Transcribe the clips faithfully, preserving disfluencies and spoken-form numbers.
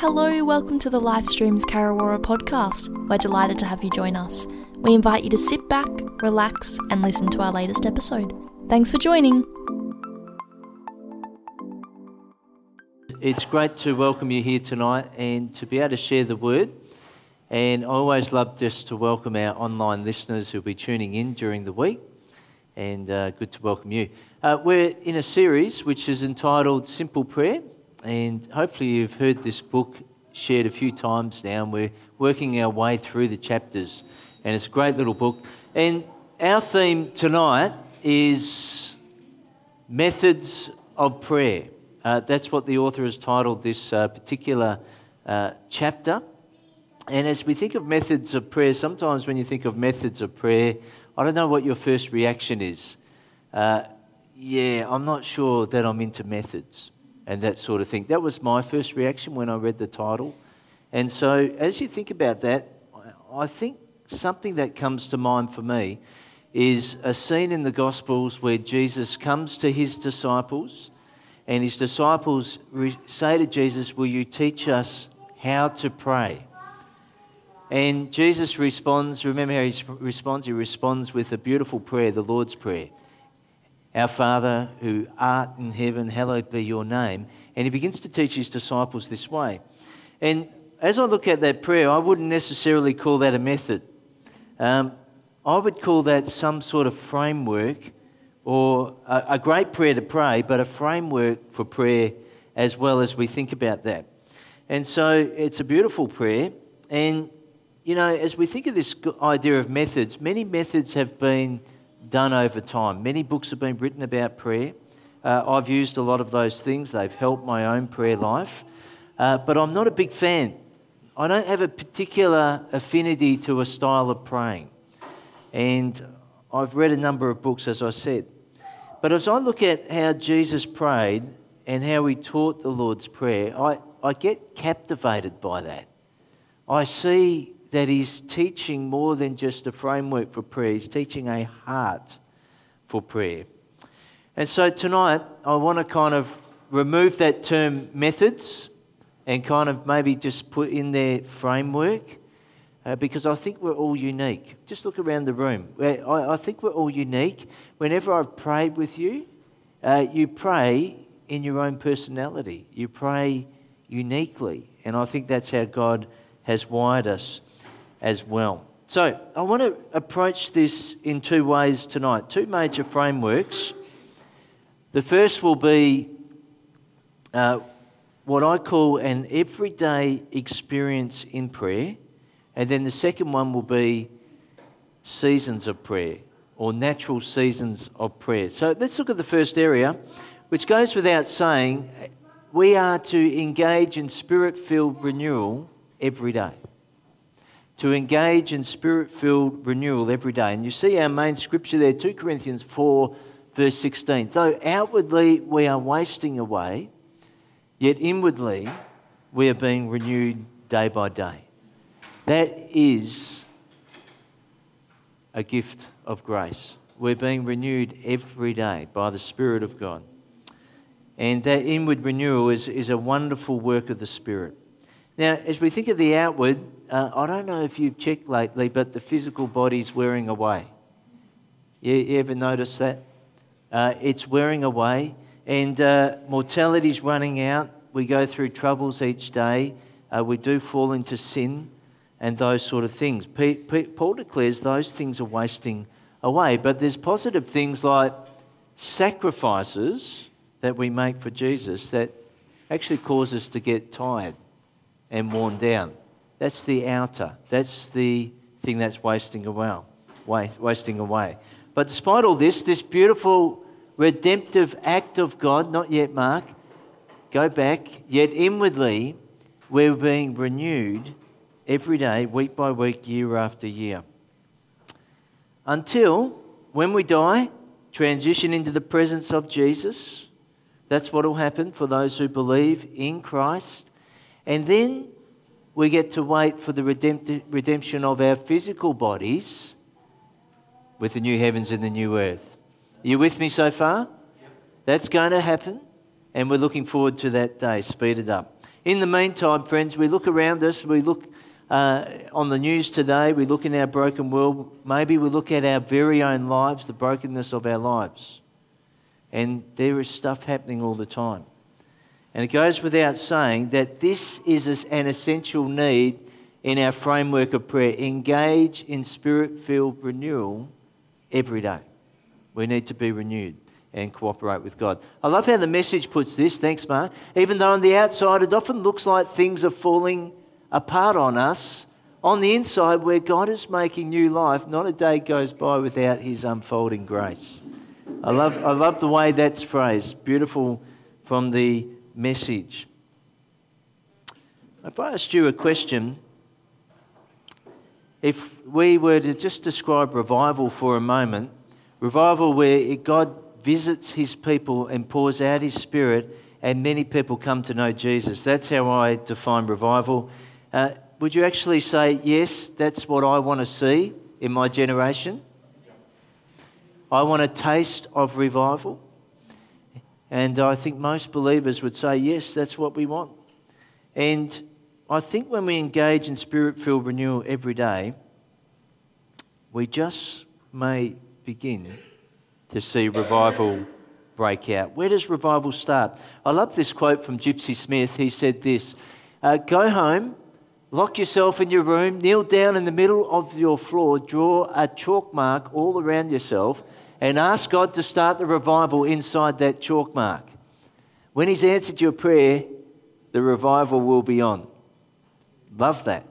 Hello, welcome to the Livestreams Karawara podcast. We're delighted to have you join us. We invite you to sit back, relax, and listen to our latest episode. Thanks for joining. It's great to welcome you here tonight and to be able to share the word. And I always love just to welcome our online listeners who'll be tuning in during the week. And uh, good to welcome you. Uh, we're in a series which is entitled Simple Prayer. And hopefully you've heard this book shared a few times now, and we're working our way through the chapters. And it's a great little book. And our theme tonight is Methods of Prayer. Uh, that's what the author has titled this uh, particular uh, chapter. And as we think of methods of prayer, sometimes when you think of methods of prayer, I don't know what your first reaction is. Uh, yeah, I'm not sure that I'm into methods and that sort of thing. That was my first reaction when I read the title. And so as you think about that, I think something that comes to mind for me is a scene in the Gospels where Jesus comes to his disciples, and his disciples re- say to Jesus, "Will you teach us how to pray?" And Jesus responds, remember how he responds? He responds with a beautiful prayer, the Lord's Prayer. "Our Father who art in heaven, hallowed be your name." And he begins to teach his disciples this way. And as I look at that prayer, I wouldn't necessarily call that a method. Um, I would call that some sort of framework, or a, a great prayer to pray, but a framework for prayer as well as we think about that. And so it's a beautiful prayer. And, you know, as we think of this idea of methods, many methods have been done over time. Many books have been written about prayer. Uh, I've used a lot of those things. They've helped my own prayer life. Uh, but I'm not a big fan. I don't have a particular affinity to a style of praying. And I've read a number of books, as I said. But as I look at how Jesus prayed and how he taught the Lord's Prayer, I, I get captivated by that. I see that he's teaching more than just a framework for prayer. He's teaching a heart for prayer. And so tonight, I want to kind of remove that term methods and kind of maybe just put in there framework, uh, because I think we're all unique. Just look around the room. I, I think we're all unique. Whenever I've prayed with you, uh, you pray in your own personality. You pray uniquely. And I think that's how God has wired us as well. So I want to approach this in two ways tonight, two major frameworks. The first will be uh, what I call an everyday experience in prayer, and then the second one will be seasons of prayer, or natural seasons of prayer. So let's look at the first area, which goes without saying. We are to engage in spirit-filled renewal every day. To engage in spirit-filled renewal every day. And you see our main scripture there, two Corinthians four, verse sixteen. "Though outwardly we are wasting away, yet inwardly we are being renewed day by day." That is a gift of grace. We're being renewed every day by the Spirit of God. And that inward renewal is, is a wonderful work of the Spirit. Now, as we think of the outward, uh, I don't know if you've checked lately, but the physical body's wearing away. You, you ever notice that? Uh, it's wearing away, and uh, mortality's running out. We go through troubles each day. Uh, we do fall into sin and those sort of things. P- P- Paul declares those things are wasting away. But there's positive things like sacrifices that we make for Jesus that actually cause us to get tired and worn down. That's the outer. That's the thing that's wasting away. Wasting away. But despite all this, this beautiful redemptive act of God, not yet, Mark, go back, yet inwardly we're being renewed every day, week by week, year after year. Until when we die, transition into the presence of Jesus. That's what will happen for those who believe in Christ. And then we get to wait for the redempt- redemption of our physical bodies with the new heavens and the new earth. Are you with me so far? Yep. That's going to happen, and we're looking forward to that day, speeded up. In the meantime, friends, we look around us, we look uh, on the news today, we look in our broken world, maybe we look at our very own lives, the brokenness of our lives. And there is stuff happening all the time. And it goes without saying that this is an essential need in our framework of prayer. Engage in spirit-filled renewal every day. We need to be renewed and cooperate with God. I love how the Message puts this. Thanks, Mark. Even though on the outside it often looks like things are falling apart on us, on the inside where God is making new life, not a day goes by without his unfolding grace. I love, I love the way that's phrased. Beautiful from the Message. If I asked you a question, if we were to just describe revival for a moment, revival where God visits his people and pours out his Spirit and many people come to know Jesus. That's how I define revival. Uh, would you actually say, yes, that's what I want to see in my generation? I want a taste of revival. And I think most believers would say, yes, that's what we want. And I think when we engage in spirit-filled renewal every day, we just may begin to see revival break out. Where does revival start? I love this quote from Gypsy Smith. He said this, uh, go home, lock yourself in your room, kneel down in the middle of your floor, draw a chalk mark all around yourself, and ask God to start the revival inside that chalk mark. When he's answered your prayer, the revival will be on. Love that.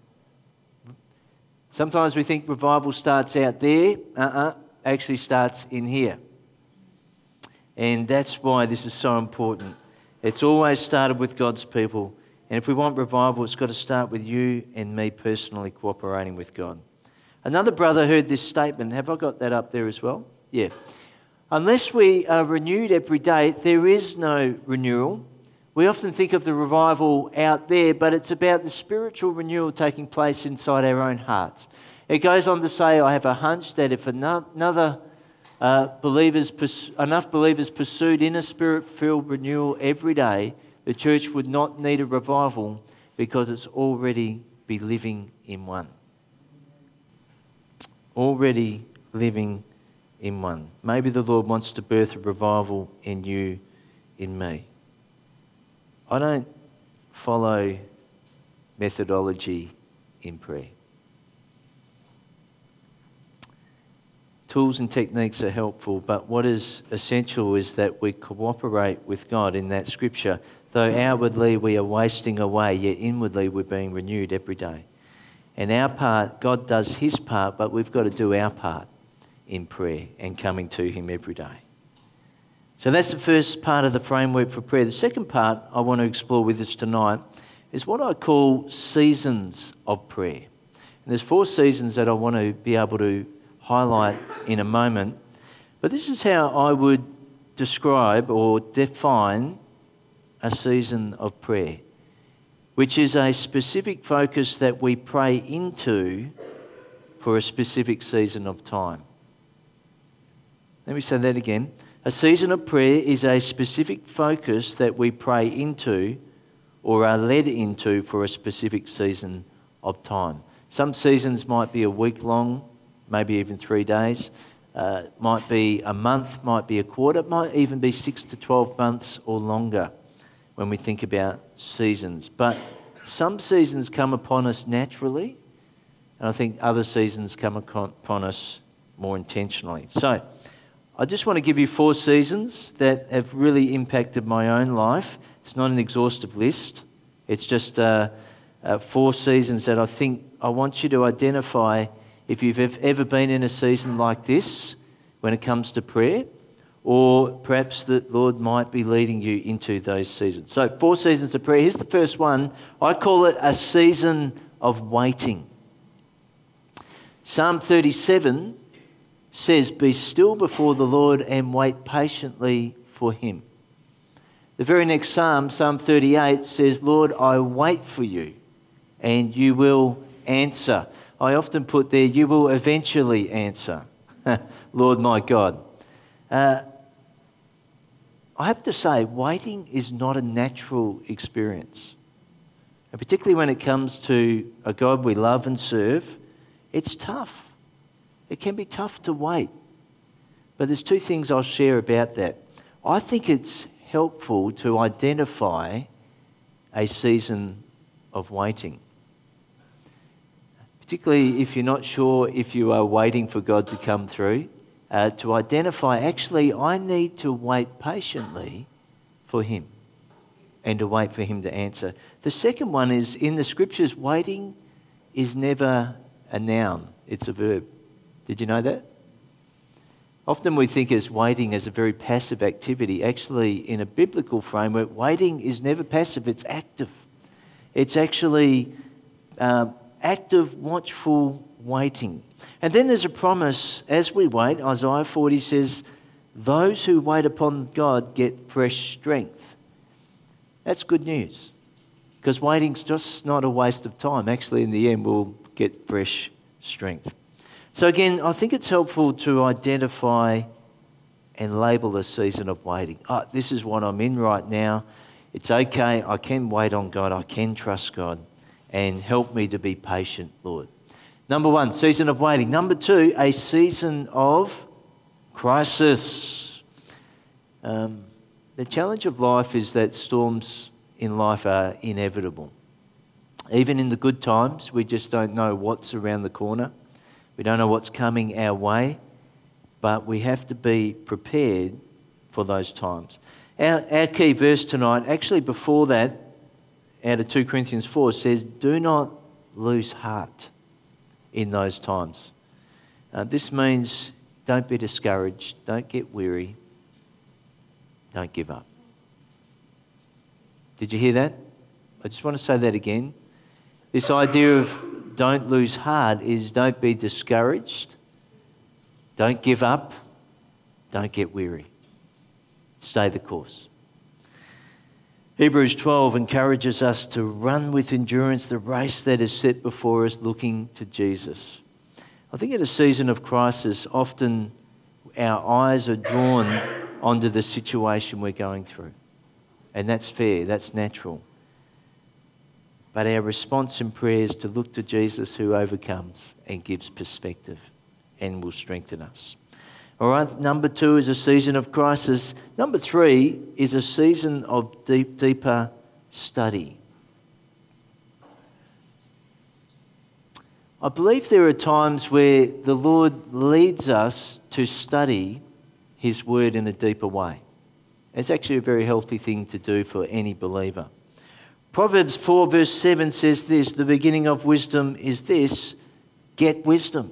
Sometimes we think revival starts out there. Uh-uh. Actually starts in here. And that's why this is so important. It's always started with God's people. And if we want revival, it's got to start with you and me personally cooperating with God. Another brother heard this statement. Have I got that up there as well? Yeah. Unless we are renewed every day, there is no renewal. We often think of the revival out there, but it's about the spiritual renewal taking place inside our own hearts. It goes on to say, I have a hunch that if another uh, believers, enough believers pursued inner spirit-filled renewal every day, the church would not need a revival because it's already be living in one. Already living in one. Maybe the Lord wants to birth a revival in you, in me. I don't follow methodology in prayer. Tools and techniques are helpful, but what is essential is that we cooperate with God in that scripture. Though outwardly we are wasting away, yet inwardly we're being renewed every day. And our part, God does his part, but we've got to do our part in prayer and coming to him every day. So that's the first part of the framework for prayer. The second part I want to explore with us tonight is what I call seasons of prayer. And there's four seasons that I want to be able to highlight in a moment. But this is how I would describe or define a season of prayer, which is a specific focus that we pray into for a specific season of time. Let me say that again. A season of prayer is a specific focus that we pray into or are led into for a specific season of time. Some seasons might be a week long, maybe even three days. Uh, might be a month, might be a quarter, might even be six to twelve months or longer when we think about seasons. But some seasons come upon us naturally, and I think other seasons come upon us more intentionally. So, I just want to give you four seasons that have really impacted my own life. It's not an exhaustive list. It's just uh, uh, four seasons that I think I want you to identify if you've ever been in a season like this when it comes to prayer, or perhaps the Lord might be leading you into those seasons. So four seasons of prayer. Here's the first one. I call it a season of waiting. Psalm thirty-seven says, be still before the Lord and wait patiently for him. The very next psalm, Psalm thirty-eight, says, Lord, I wait for you and you will answer. I often put there, you will eventually answer, Lord my God. Uh, I have to say, waiting is not a natural experience. And particularly when it comes to a God we love and serve, it's tough. It can be tough to wait. But there's two things I'll share about that. I think it's helpful to identify a season of waiting. Particularly if you're not sure if you are waiting for God to come through, uh, to identify, actually, I need to wait patiently for him and to wait for him to answer. The second one is, in the scriptures, waiting is never a noun, it's a verb. Did you know that? Often we think as waiting as a very passive activity. Actually, in a biblical framework, waiting is never passive, it's active. It's actually uh, active, watchful waiting. And then there's a promise as we wait. Isaiah forty says, those who wait upon God get fresh strength. That's good news, because waiting's just not a waste of time. Actually, in the end, we'll get fresh strength. So again, I think it's helpful to identify and label the season of waiting. Oh, this is what I'm in right now. It's okay. I can wait on God. I can trust God. And help me to be patient, Lord. Number one, season of waiting. Number two, a season of crisis. Um, the challenge of life is that storms in life are inevitable. Even in the good times, we just don't know what's around the corner. We don't know what's coming our way, but we have to be prepared for those times. Our, our key verse tonight, actually before that, out of two Corinthians four, says, do not lose heart in those times. Uh, this means don't be discouraged, don't get weary, don't give up. Did you hear that? I just want to say that again. This idea of don't lose heart is don't be discouraged, don't give up, don't get weary. Stay the course. Hebrews twelve encourages us to run with endurance the race that is set before us, looking to Jesus. I think in a season of crisis, often our eyes are drawn onto the situation we're going through. And that's fair, that's natural. But our response in prayer is to look to Jesus, who overcomes and gives perspective and will strengthen us. All right, number two is a season of crisis. Number three is a season of deep, deeper study. I believe there are times where the Lord leads us to study his word in a deeper way. It's actually a very healthy thing to do for any believer. Proverbs four verse seven says this, the beginning of wisdom is this, get wisdom.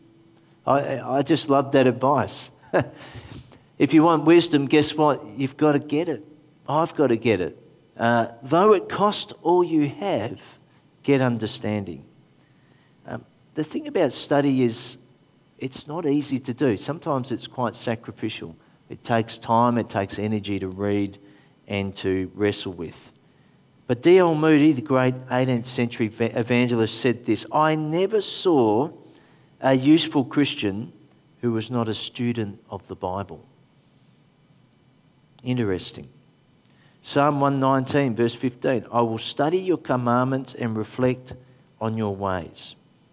I, I just love that advice. If you want wisdom, guess what? You've got to get it. I've got to get it. Uh, though it cost all you have, get understanding. Um, the thing about study is it's not easy to do. Sometimes it's quite sacrificial. It takes time, it takes energy to read and to wrestle with. But D L Moody, the great eighteenth century evangelist, said this, I never saw a useful Christian who was not a student of the Bible. Interesting. Psalm one nineteen verse fifteen, I will study your commandments and reflect on your ways.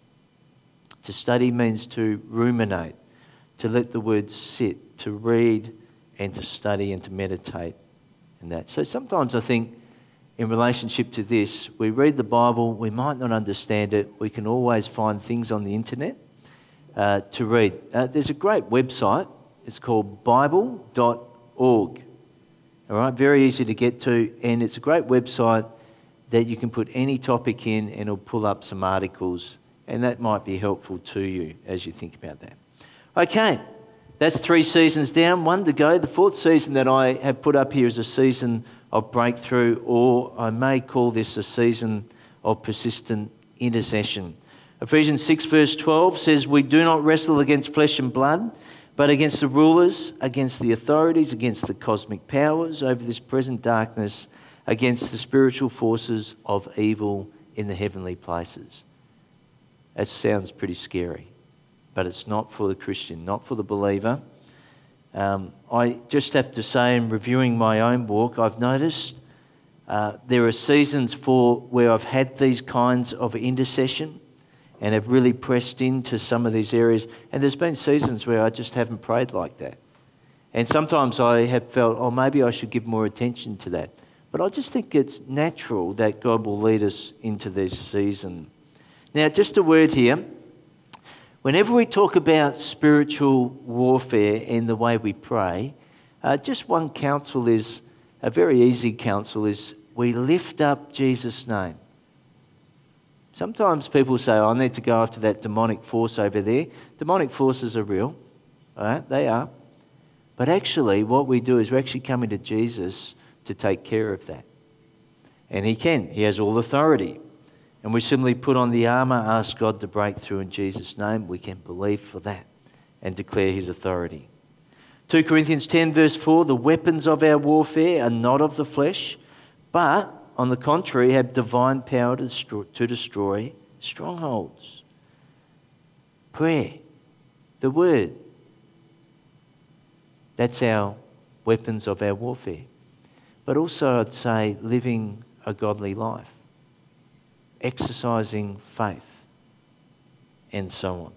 To study means to ruminate, to let the words sit, to read and to study and to meditate in that. So sometimes I think in relationship to this, we read the Bible, we might not understand it, we can always find things on the internet uh, to read. Uh, there's a great website, it's called bible dot org. All right, very easy to get to, and it's a great website that you can put any topic in and it'll pull up some articles, and that might be helpful to you as you think about that. Okay, that's three seasons down, one to go. The fourth season that I have put up here is a season of breakthrough, or I may call this a season of persistent intercession. Ephesians six verse twelve says, we do not wrestle against flesh and blood, but against the rulers, against the authorities, against the cosmic powers over this present darkness, against the spiritual forces of evil in the heavenly places. That sounds pretty scary, but it's not for the Christian, not for the believer. Um, I just have to say, in reviewing my own walk, I've noticed Uh, there are seasons for where I've had these kinds of intercession and have really pressed into some of these areas. And there's been seasons where I just haven't prayed like that. And sometimes I have felt, oh, maybe I should give more attention to that. But I just think it's natural that God will lead us into this season. Now, just a word here. Whenever we talk about spiritual warfare and the way we pray, uh, just one counsel is, a very easy counsel is, we lift up Jesus' name. Sometimes people say, oh, I need to go after that demonic force over there. Demonic forces are real. All right? They are. But actually, what we do is we're actually coming to Jesus to take care of that. And he can. He has all authority. And we simply put on the armour, ask God to break through in Jesus' name. We can believe for that and declare his authority. Second Corinthians ten verse four, the weapons of our warfare are not of the flesh, but on the contrary have divine power to destroy, to destroy strongholds. Prayer, the word, that's our weapons of our warfare. But also I'd say living a godly life, exercising faith, and so on.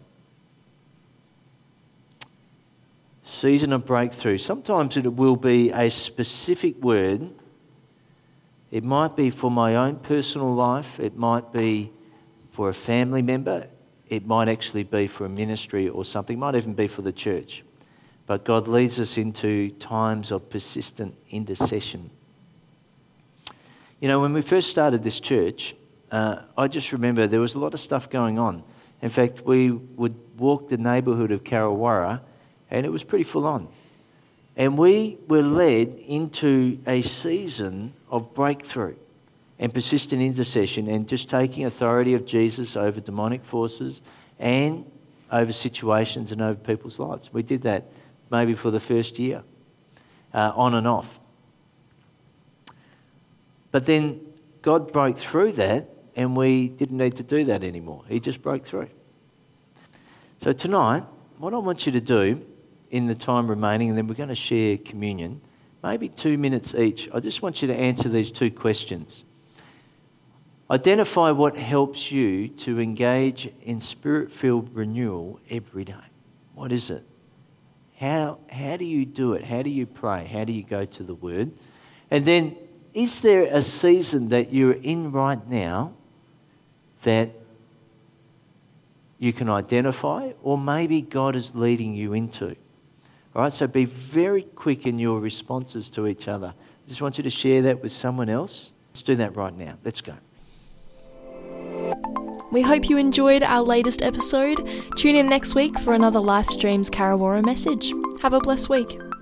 Season of breakthrough. Sometimes it will be a specific word. It might be for my own personal life. It might be for a family member. It might actually be for a ministry or something. It might even be for the church. But God leads us into times of persistent intercession. You know, when we first started this church, uh, I just remember there was a lot of stuff going on. In fact, we would walk the neighbourhood of Karrawara and it was pretty full on. And we were led into a season of breakthrough and persistent intercession and just taking authority of Jesus over demonic forces and over situations and over people's lives. We did that maybe for the first year, uh, on and off. But then God broke through that and we didn't need to do that anymore. He just broke through. So tonight, what I want you to do in the time remaining, and then we're going to share communion, maybe two minutes each. I just want you to answer these two questions. Identify what helps you to engage in spirit-filled renewal every day. What is it? How, how do you do it? How do you pray? How do you go to the Word? And then, is there a season that you're in right now that you can identify, or maybe God is leading you into? All right, so be very quick in your responses to each other. I just want you to share that with someone else. Let's do that right now. Let's go. We hope you enjoyed our latest episode. Tune in next week for another Life Streams Karrawara message. Have a blessed week.